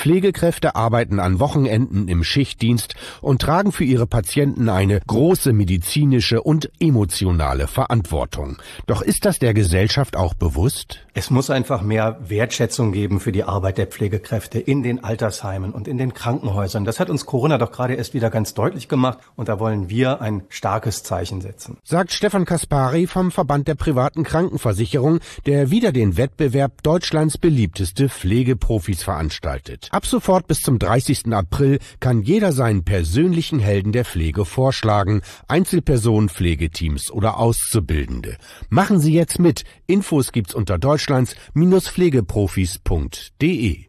Pflegekräfte arbeiten an Wochenenden im Schichtdienst und tragen für ihre Patienten eine große medizinische und emotionale Verantwortung. Doch ist das der Gesellschaft auch bewusst? Es muss einfach mehr Wertschätzung geben für die Arbeit der Pflegekräfte in den Altersheimen und in den Krankenhäusern. Das hat uns Corona doch gerade erst wieder ganz deutlich gemacht und da wollen wir ein starkes Zeichen setzen. Sagt Stefan Kaspari vom Verband der privaten Krankenversicherung, der wieder den Wettbewerb Deutschlands beliebteste Pflegeprofis veranstaltet. Ab sofort bis zum 30. April kann jeder seinen persönlichen Helden der Pflege vorschlagen, Einzelpersonen, Pflegeteams oder Auszubildende. Machen Sie jetzt mit. Infos gibt's unter deutschlands-pflegeprofis.de.